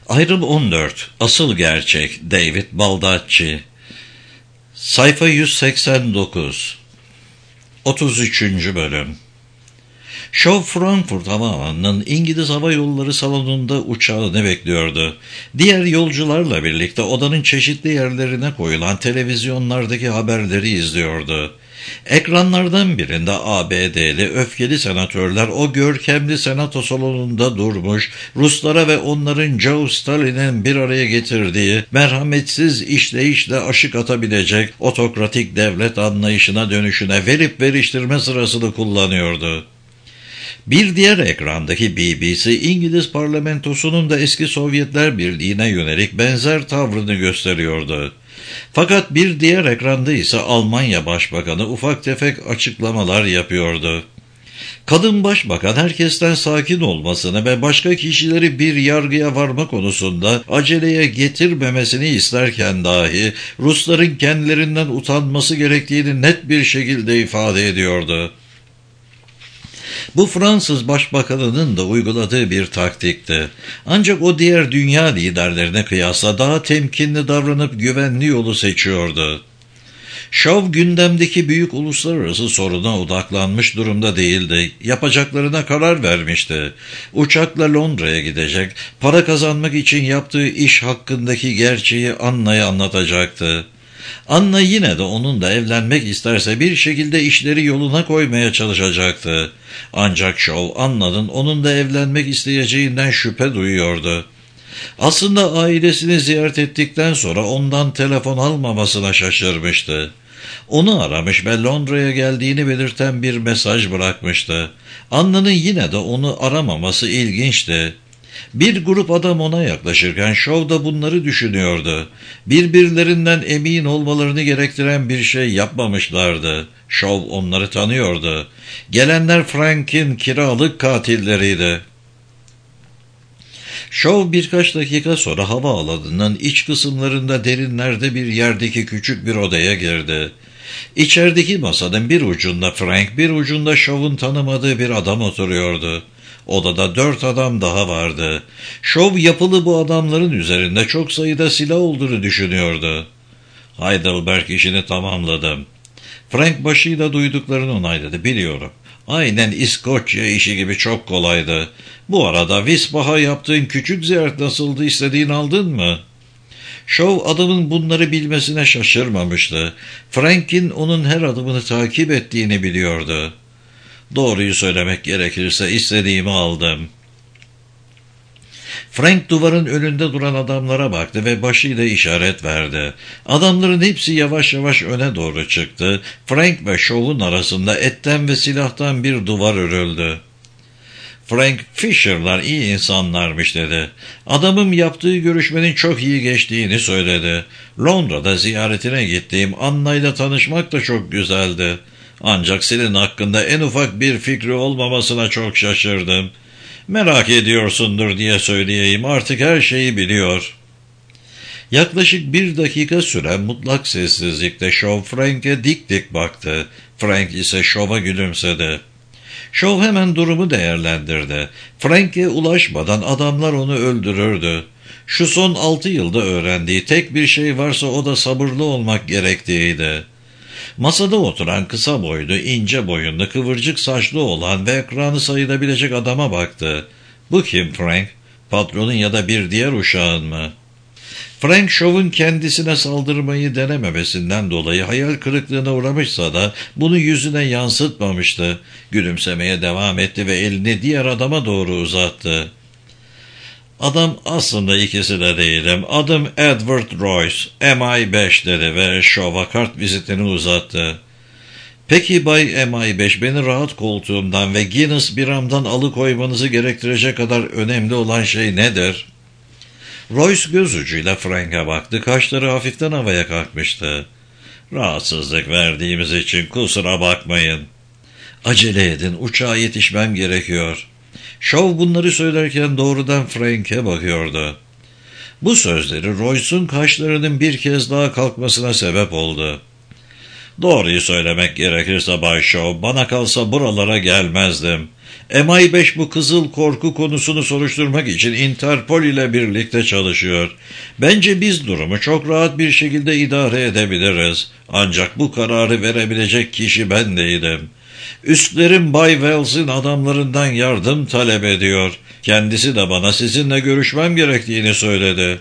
Ayrım 14. Asıl gerçek. David Baldacci. Sayfa 189. 33. bölüm. Shaw Frankfurt Havaalanı'nın İngiliz Hava Yolları salonunda uçağını bekliyordu. Diğer yolcularla birlikte odanın çeşitli yerlerine koyulan televizyonlardaki haberleri izliyordu. Ekranlardan birinde ABD'li öfkeli senatörler o görkemli senato salonunda durmuş, Ruslara ve onların Joe Stalin'in bir araya getirdiği merhametsiz işleyişle aşık atabilecek otokratik devlet anlayışına dönüşüne verip veriştirme sırasını kullanıyordu. Bir diğer ekrandaki BBC, İngiliz parlamentosunun da eski Sovyetler Birliği'ne yönelik benzer tavrını gösteriyordu. Fakat bir diğer ekranda ise Almanya Başbakanı ufak tefek açıklamalar yapıyordu. Kadın başbakan herkesten sakin olmasını ve başka kişileri bir yargıya varma konusunda aceleye getirmemesini isterken dahi Rusların kendilerinden utanması gerektiğini net bir şekilde ifade ediyordu. Bu Fransız başbakanının da uyguladığı bir taktikti. Ancak o diğer dünya liderlerine kıyasla daha temkinli davranıp güvenli yolu seçiyordu. Shaw gündemdeki büyük uluslararası soruna odaklanmış durumda değildi. Yapacaklarına karar vermişti. Uçakla Londra'ya gidecek, para kazanmak için yaptığı iş hakkındaki gerçeği Anna'ya anlatacaktı. Anna yine de onunla evlenmek isterse bir şekilde işleri yoluna koymaya çalışacaktı. Ancak Shaw, Anna'nın onunla evlenmek isteyeceğinden şüphe duyuyordu. Aslında ailesini ziyaret ettikten sonra ondan telefon almamasına şaşırmıştı. Onu aramış ve Londra'ya geldiğini belirten bir mesaj bırakmıştı. Anna'nın yine de onu aramaması ilginçti. Bir grup adam ona yaklaşırken Shaw da bunları düşünüyordu. Birbirlerinden emin olmalarını gerektiren bir şey yapmamışlardı. Shaw onları tanıyordu. Gelenler Frank'in kiralık katilleriydi. Shaw birkaç dakika sonra havaalanının iç kısımlarında derinlerde bir yerdeki küçük bir odaya girdi. İçerideki masanın bir ucunda Frank, bir ucunda Shaw'un tanımadığı bir adam oturuyordu. Odada 4 adam daha vardı. Shaw yapılı bu adamların üzerinde çok sayıda silah olduğunu düşünüyordu. Heidelberg işini tamamladım. Frank başıyla duyduklarını onayladı. Biliyorum. Aynen İskoçya işi gibi çok kolaydı. Bu arada Wisbach'a yaptığın küçük ziyaret nasıldı, istediğini aldın mı? Shaw adamın bunları bilmesine şaşırmamıştı. Frank'in onun her adımını takip ettiğini biliyordu. Doğruyu söylemek gerekirse istediğimi aldım. Frank duvarın önünde duran adamlara baktı ve başıyla işaret verdi. Adamların hepsi yavaş yavaş öne doğru çıktı. Frank ve Shaw'un arasında etten ve silahtan bir duvar örüldü. Frank, Fisher'lar iyi insanlarmış dedi. Adamım yaptığı görüşmenin çok iyi geçtiğini söyledi. Londra'da ziyaretine gittiğim Anna'yla tanışmak da çok güzeldi. Ancak senin hakkında en ufak bir fikri olmamasına çok şaşırdım. Merak ediyorsundur diye söyleyeyim, artık her şeyi biliyor. Yaklaşık 1 dakika süren mutlak sessizlikte Shaw Frank'e dik dik baktı. Frank ise Shaw'a gülümsedi. Shaw hemen durumu değerlendirdi. Frank'e ulaşmadan adamlar onu öldürürdü. Şu son 6 yılda öğrendiği tek bir şey varsa o da sabırlı olmak gerektiğiydi. Masada oturan kısa boylu, ince boyunlu, kıvırcık saçlı olan ve ekranı sayılabilecek adama baktı. Bu kim Frank? Patronun ya da bir diğer uşağın mı? Frank, Shaw'un kendisine saldırmayı denememesinden dolayı hayal kırıklığına uğramışsa da bunu yüzüne yansıtmamıştı. Gülümsemeye devam etti ve elini diğer adama doğru uzattı. Adam, aslında ikisi de değilim. Adım Edward Royce, MI5 dedi ve Shaw'a kart vizitini uzattı. Peki Bay MI5, beni rahat koltuğumdan ve Guinness biramdan alıkoymanızı gerektirecek kadar önemli olan şey nedir? Royce göz ucuyla Frank'a baktı. Kaşları hafiften havaya kalkmıştı. Rahatsızlık verdiğimiz için kusura bakmayın. Acele edin, uçağa yetişmem gerekiyor. Shaw bunları söylerken doğrudan Frank'e bakıyordu. Bu sözleri Royce'un kaşlarının bir kez daha kalkmasına sebep oldu. Doğruyu söylemek gerekirse Bay Shaw, bana kalsa buralara gelmezdim. MI5 bu kızıl korku konusunu soruşturmak için Interpol ile birlikte çalışıyor. Bence biz durumu çok rahat bir şekilde idare edebiliriz. Ancak bu kararı verebilecek kişi ben değilim. Üstlerim Bay Wells'in adamlarından yardım talep ediyor. Kendisi de bana sizinle görüşmem gerektiğini söyledi.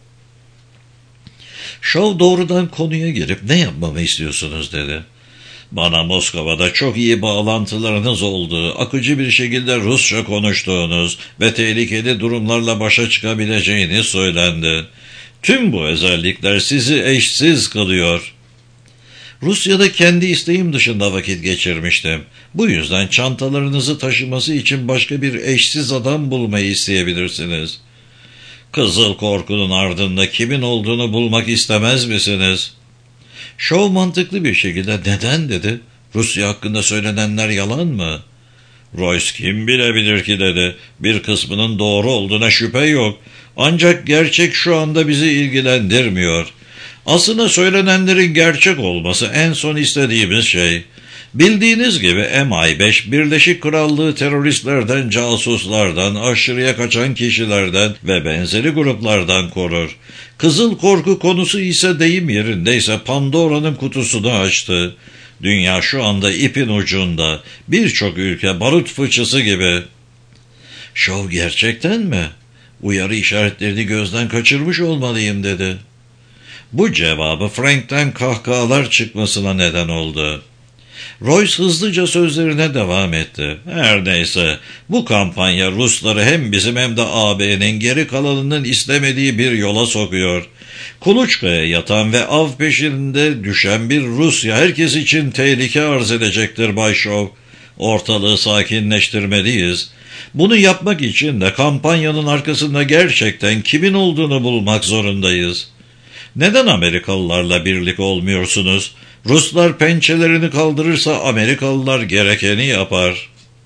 Shaw doğrudan konuya girip ne yapmamı istiyorsunuz dedi. Bana Moskova'da çok iyi bağlantılarınız olduğu, akıcı bir şekilde Rusça konuştuğunuz ve tehlikeli durumlarla başa çıkabileceğiniz söylendi. Tüm bu özellikler sizi eşsiz kılıyor. Rusya'da kendi isteğim dışında vakit geçirmiştim. Bu yüzden çantalarınızı taşıması için başka bir eşsiz adam bulmayı isteyebilirsiniz. Kızıl korkunun ardında kimin olduğunu bulmak istemez misiniz? Shaw mantıklı bir şekilde neden dedi. Rusya hakkında söylenenler yalan mı? Royce kim bilebilir ki dedi. Bir kısmının doğru olduğuna şüphe yok. Ancak gerçek şu anda bizi ilgilendirmiyor. Aslında söylenenlerin gerçek olması en son istediğimiz şey. Bildiğiniz gibi MI5 Birleşik Krallığı teröristlerden, casuslardan, aşırıya kaçan kişilerden ve benzeri gruplardan korur. Kızıl korku konusu ise deyim yerindeyse Pandora'nın kutusunu açtı. Dünya şu anda ipin ucunda. Birçok ülke barut fıçısı gibi. Shaw gerçekten mi? Uyarı işaretlerini gözden kaçırmış olmalıyım dedi. Bu cevabı Frank'ten kahkahalar çıkmasına neden oldu. Royce hızlıca sözlerine devam etti. Her neyse, bu kampanya Rusları hem bizim hem de AB'nin geri kalanının istemediği bir yola sokuyor. Kuluçkaya yatan ve av peşinde düşen bir Rusya herkes için tehlike arz edecektir Bay Shaw. Ortalığı sakinleştirmeliyiz. Bunu yapmak için de kampanyanın arkasında gerçekten kimin olduğunu bulmak zorundayız. Neden Amerikalılarla birlik olmuyorsunuz? Ruslar pençelerini kaldırırsa Amerikalılar gerekeni yapar.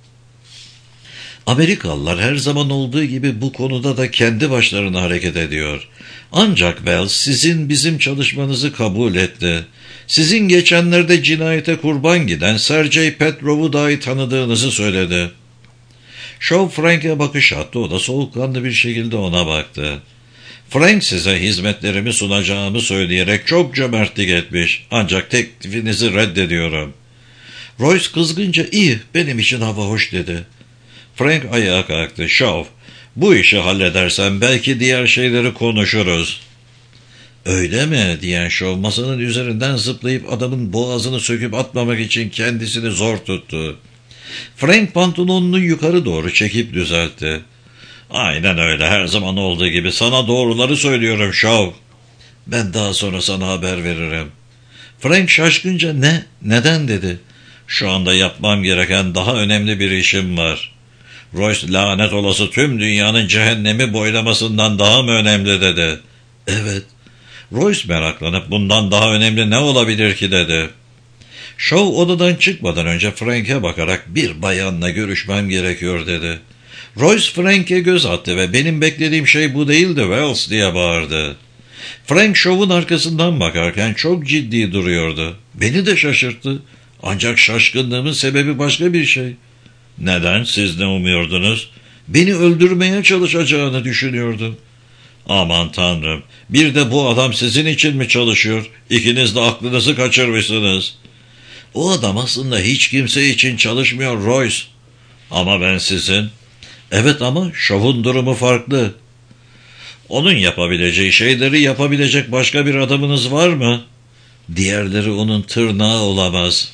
Amerikalılar her zaman olduğu gibi bu konuda da kendi başlarına hareket ediyor. Ancak Wells sizin bizim çalışmanızı kabul etti. Sizin geçenlerde cinayete kurban giden Sergey Petrov'u dahi tanıdığınızı söyledi. Shaw Frank'e bakış attı, o da soğukkanlı bir şekilde ona baktı. Frank size hizmetlerimi sunacağımı söyleyerek çok cömertlik etmiş. Ancak teklifinizi reddediyorum. Royce kızgınca iyi, benim için hava hoş dedi. Frank ayağa kalktı. Shaw, bu işi halledersen belki diğer şeyleri konuşuruz. Öyle mi diyen Shaw masanın üzerinden zıplayıp adamın boğazını söküp atmamak için kendisini zor tuttu. Frank pantolonunu yukarı doğru çekip düzeltti. Aynen öyle, her zaman olduğu gibi sana doğruları söylüyorum Shaw. Ben daha sonra sana haber veririm. Frank şaşkınca neden dedi. Şu anda yapmam gereken daha önemli bir işim var. Royce lanet olası tüm dünyanın cehennemi boylamasından daha mı önemli dedi. Evet. Royce meraklanıp bundan daha önemli ne olabilir ki dedi. Shaw odadan çıkmadan önce Frank'e bakarak bir bayanla görüşmem gerekiyor dedi. Royce Frank'e göz attı ve benim beklediğim şey bu değildi Wells diye bağırdı. Frank Shaw'un arkasından bakarken çok ciddi duruyordu. Beni de şaşırttı. Ancak şaşkınlığımın sebebi başka bir şey. Neden? Siz ne umuyordunuz? Beni öldürmeye çalışacağını düşünüyordum. Aman Tanrım, bir de bu adam sizin için mi çalışıyor? İkiniz de aklınızı kaçırmışsınız. O adam aslında hiç kimse için çalışmıyor Royce. Ama ben sizin. Evet ama Shaw'un durumu farklı. Onun yapabileceği şeyleri yapabilecek başka bir adamınız var mı? Diğerleri onun tırnağı olamaz.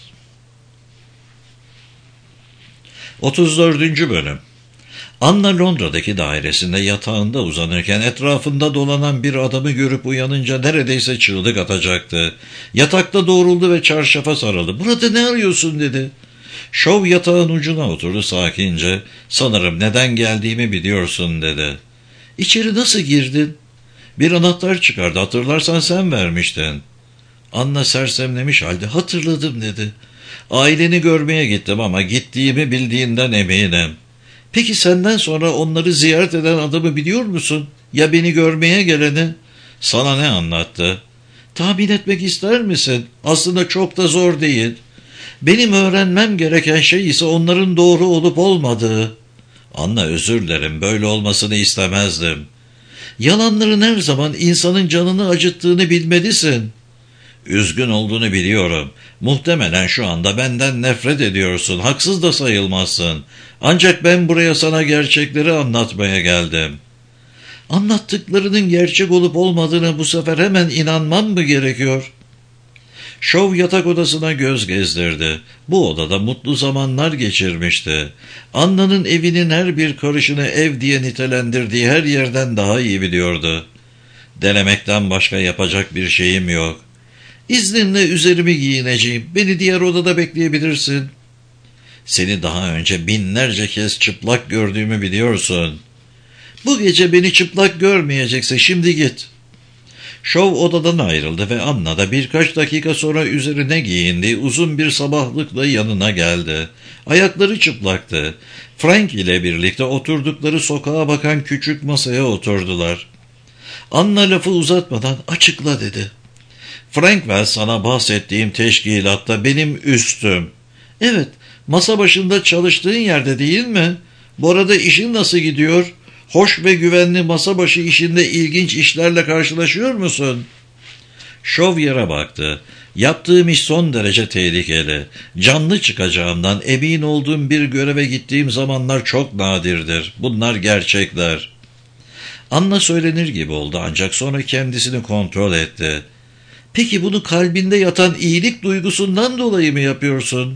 34. Bölüm. Anna Londra'daki dairesinde yatağında uzanırken etrafında dolanan bir adamı görüp uyanınca neredeyse çığlık atacaktı. Yatakta doğruldu ve çarşafa sarıldı. "Burada ne arıyorsun?" dedi. Shaw yatağın ucuna oturdu sakince. "Sanırım neden geldiğimi biliyorsun." dedi. "İçeri nasıl girdin?" "Bir anahtar çıkardı, hatırlarsan sen vermiştin." Anna sersemlemiş halde "Hatırladım." dedi. "Aileni görmeye gittim ama gittiğimi bildiğinden eminim." "Peki senden sonra onları ziyaret eden adamı biliyor musun? Ya beni görmeye geleni?" "Sana ne anlattı?" Tahmin etmek ister misin? Aslında çok da zor değil. Benim öğrenmem gereken şey ise onların doğru olup olmadığı. Anla, özür dilerim, böyle olmasını istemezdim. Yalanların her zaman insanın canını acıttığını bilmelisin. Üzgün olduğunu biliyorum. Muhtemelen şu anda benden nefret ediyorsun. Haksız da sayılmazsın. Ancak ben buraya sana gerçekleri anlatmaya geldim. Anlattıklarının gerçek olup olmadığına bu sefer hemen inanmam mı gerekiyor? Şov yatak odasına göz gezdirdi. Bu odada mutlu zamanlar geçirmişti. Anna'nın evinin her bir karışını ev diye nitelendirdiği her yerden daha iyi biliyordu. Denemekten başka yapacak bir şeyim yok. İzninle üzerimi giyineceğim. Beni diğer odada bekleyebilirsin. Seni daha önce binlerce kez çıplak gördüğümü biliyorsun. Bu gece beni çıplak görmeyecekse şimdi git. Şov odadan ayrıldı ve Anna da birkaç dakika sonra üzerine giyindiği uzun bir sabahlıkla yanına geldi. Ayakları çıplaktı. Frank ile birlikte oturdukları sokağa bakan küçük masaya oturdular. Anna lafı uzatmadan açıkla dedi. Frankwell sana bahsettiğim teşkilatta benim üstüm. Evet, masa başında çalıştığın yerde değil mi? Bu arada işin nasıl gidiyor? Hoş ve güvenli masa başı işinde ilginç işlerle karşılaşıyor musun? Şov yere baktı. Yaptığım iş son derece tehlikeli. Canlı çıkacağımdan emin olduğum bir göreve gittiğim zamanlar çok nadirdir. Bunlar gerçekler. Anna söylenir gibi oldu ancak sonra kendisini kontrol etti. Peki bunu kalbinde yatan iyilik duygusundan dolayı mı yapıyorsun?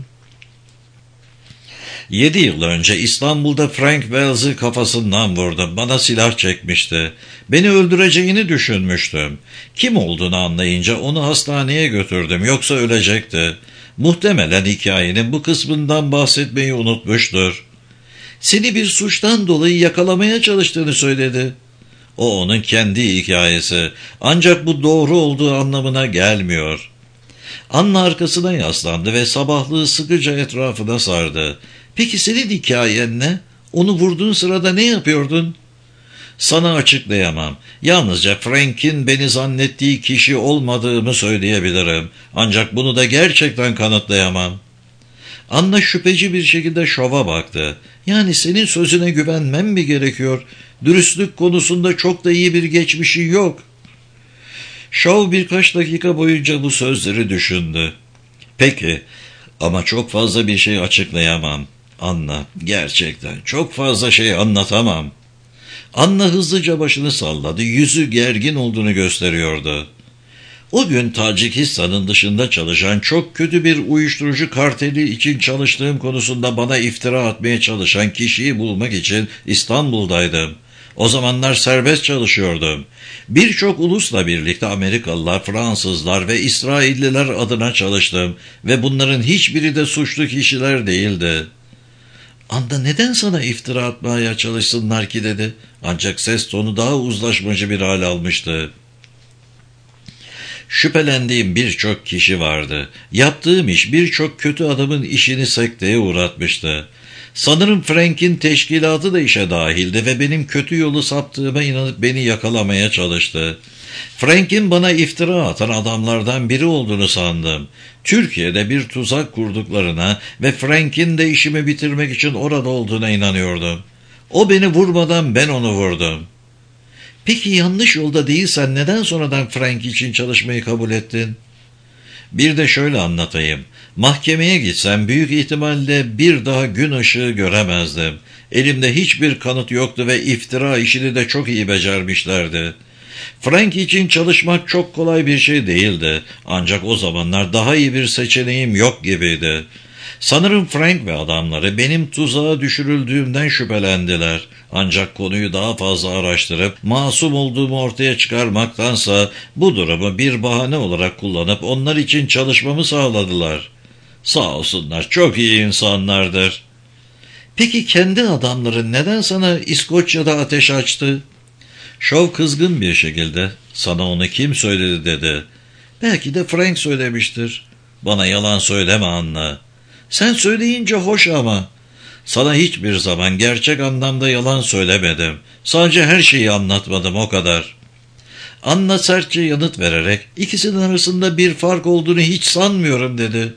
7 yıl önce İstanbul'da Frank Wells'ı kafasından vurdum. Bana silah çekmişti. Beni öldüreceğini düşünmüştüm. Kim olduğunu anlayınca onu hastaneye götürdüm. Yoksa ölecekti. Muhtemelen hikayenin bu kısmından bahsetmeyi unutmuştur. Seni bir suçtan dolayı yakalamaya çalıştığını söyledi. O onun kendi hikayesi. Ancak bu doğru olduğu anlamına gelmiyor. Anna arkasına yaslandı ve sabahlığı sıkıca etrafına sardı. Peki senin hikayen ne? Onu vurduğun sırada ne yapıyordun? Sana açıklayamam. Yalnızca Frank'in beni zannettiği kişi olmadığımı söyleyebilirim. Ancak bunu da gerçekten kanıtlayamam. Anna şüpheci bir şekilde Şov'a baktı. Yani senin sözüne güvenmem mi gerekiyor? Dürüstlük konusunda çok da iyi bir geçmişi yok. Şov birkaç dakika boyunca bu sözleri düşündü. Peki, ama çok fazla bir şey açıklayamam. Anna, gerçekten çok fazla şey anlatamam. Anna hızlıca başını salladı. Yüzü gergin olduğunu gösteriyordu. O gün Tacikistan'ın dışında çalışan çok kötü bir uyuşturucu karteli için çalıştığım konusunda bana iftira atmaya çalışan kişiyi bulmak için İstanbul'daydım. O zamanlar serbest çalışıyordum. Birçok ulusla birlikte Amerikalılar, Fransızlar ve İsrailliler adına çalıştım ve bunların hiçbiri de suçlu kişiler değildi. Anda neden sana iftira atmaya çalışsınlar ki dedi. Ancak ses tonu daha uzlaşmacı bir hal almıştı. Şüphelendiğim birçok kişi vardı. Yaptığım iş birçok kötü adamın işini sekteye uğratmıştı. Sanırım Frank'in teşkilatı da işe dahildi ve benim kötü yolu saptığıma inanıp beni yakalamaya çalıştı. Frank'in bana iftira atan adamlardan biri olduğunu sandım. Türkiye'de bir tuzak kurduklarına ve Frank'in de işimi bitirmek için orada olduğuna inanıyordum. O beni vurmadan ben onu vurdum. Peki yanlış yolda değilsen neden sonradan Frank için çalışmayı kabul ettin? Bir de şöyle anlatayım. Mahkemeye gitsem büyük ihtimalle bir daha gün ışığı göremezdim. Elimde hiçbir kanıt yoktu ve iftira işini de çok iyi becermişlerdi. Frank için çalışmak çok kolay bir şey değildi. Ancak o zamanlar daha iyi bir seçeneğim yok gibiydi. Sanırım Frank ve adamları benim tuzağa düşürüldüğümden şüphelendiler. Ancak konuyu daha fazla araştırıp masum olduğumu ortaya çıkarmaktansa bu durumu bir bahane olarak kullanıp onlar için çalışmamı sağladılar. Sağ olsunlar, çok iyi insanlardır. Peki kendi adamların neden sana İskoçya'da ateş açtı? Şov kızgın bir şekilde, sana onu kim söyledi dedi. Belki de Frank söylemiştir. Bana yalan söyleme Anna. Sen söyleyince hoş ama. Sana hiçbir zaman gerçek anlamda yalan söylemedim. Sadece her şeyi anlatmadım, o kadar. Anna sertçe yanıt vererek ikisinin arasında bir fark olduğunu hiç sanmıyorum dedi.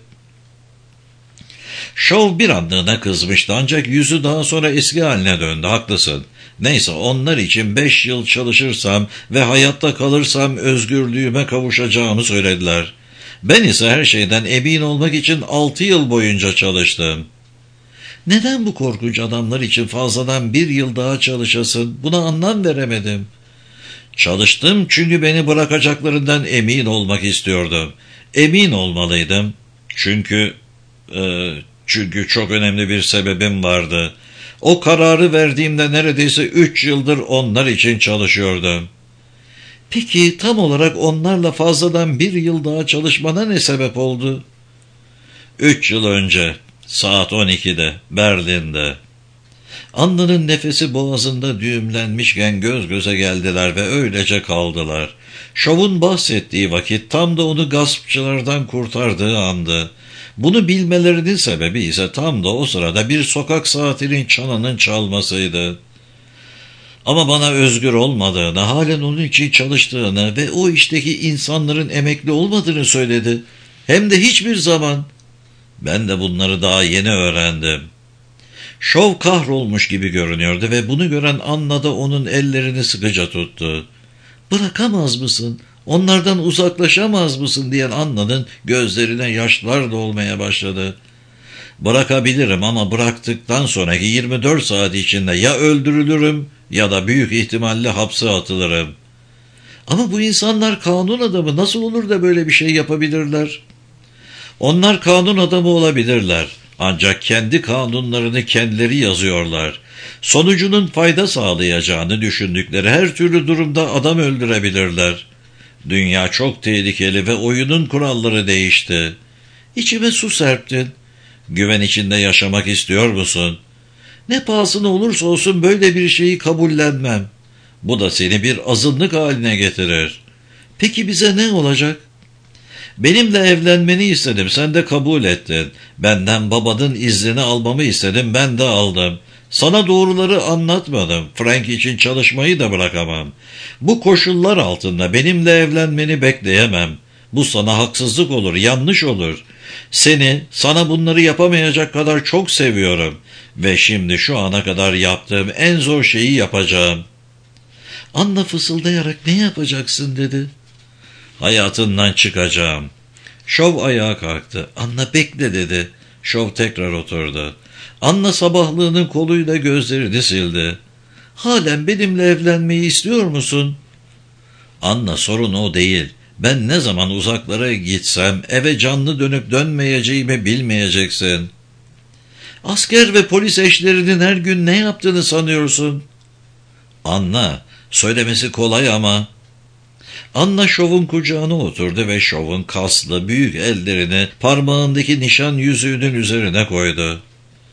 Şov bir anlığına kızmıştı ancak yüzü daha sonra eski haline döndü. Haklısın. Neyse onlar için 5 yıl çalışırsam ve hayatta kalırsam özgürlüğüme kavuşacağımı söylediler. Ben ise her şeyden emin olmak için 6 yıl boyunca çalıştım. Neden bu korkunç adamlar için fazladan 1 yıl daha çalışasın? Buna anlam veremedim. Çalıştım çünkü beni bırakacaklarından emin olmak istiyordum. Emin olmalıydım. Çünkü çok önemli bir sebebim vardı. O kararı verdiğimde neredeyse 3 yıldır onlar için çalışıyordum. Peki tam olarak onlarla fazladan 1 yıl daha çalışmana ne sebep oldu? 3 yıl önce saat 12'de Berlin'de. Anna'nın nefesi boğazında düğümlenmişken göz göze geldiler ve öylece kaldılar. Şov'un bahsettiği vakit tam da onu gaspçılardan kurtardığı andı. Bunu bilmelerinin sebebi ise tam da o sırada bir sokak saatinin çanının çalmasıydı. Ama bana özgür olmadığını, halen onun için çalıştığını ve o işteki insanların emekli olmadığını söyledi. Hem de hiçbir zaman. Ben de bunları daha yeni öğrendim. Şov kahrolmuş gibi görünüyordu ve bunu gören Anna da onun ellerini sıkıca tuttu. "Bırakamaz mısın? Onlardan uzaklaşamaz mısın?" diyen Anna'nın gözlerine yaşlar dolmaya başladı. "Bırakabilirim ama bıraktıktan sonraki 24 saat içinde ya öldürülürüm ya da büyük ihtimalle hapse atılırım." "Ama bu insanlar kanun adamı, nasıl olur da böyle bir şey yapabilirler?" "Onlar kanun adamı olabilirler. Ancak kendi kanunlarını kendileri yazıyorlar. Sonucunun fayda sağlayacağını düşündükleri her türlü durumda adam öldürebilirler. Dünya çok tehlikeli ve oyunun kuralları değişti. İçime su serptin. Güven içinde yaşamak istiyor musun? Ne pahasına olursa olsun böyle bir şeyi kabullenmem. Bu da seni bir azınlık haline getirir. Peki bize ne olacak? Benimle evlenmeni istedim, sen de kabul ettin. Benden babanın iznini almamı istedim, ben de aldım. Sana doğruları anlatmadım. Frank için çalışmayı da bırakamam. Bu koşullar altında benimle evlenmeni bekleyemem. Bu sana haksızlık olur, yanlış olur. Sana bunları yapamayacak kadar çok seviyorum. Ve şimdi şu ana kadar yaptığım en zor şeyi yapacağım." Anna fısıldayarak "Ne yapacaksın?" dedi. "Hayatından çıkacağım." Şov ayağa kalktı. "Anna bekle" dedi. Şov tekrar oturdu. Anna sabahlığının koluyla gözlerini sildi. "Halen benimle evlenmeyi istiyor musun?" "Anna, sorun o değil. Ben ne zaman uzaklara gitsem eve canlı dönüp dönmeyeceğimi bilmeyeceksin." "Asker ve polis eşlerinin her gün ne yaptığını sanıyorsun?" "Anna, söylemesi kolay ama..." Anna Şov'un kucağına oturdu ve Şov'un kaslı büyük ellerini parmağındaki nişan yüzüğünün üzerine koydu.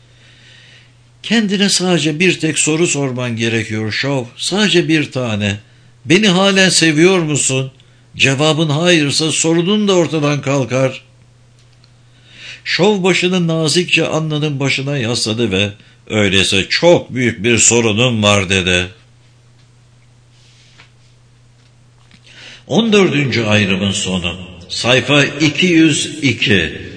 "Kendine sadece bir tek soru sorman gerekiyor Şov. Sadece bir tane. Beni halen seviyor musun? Cevabın hayırsa sorunun da ortadan kalkar." Şov başını nazikçe Anna'nın başına yasladı ve "Öyleyse çok büyük bir sorunum var" dedi. 14. ayrımın sonu. Sayfa 202.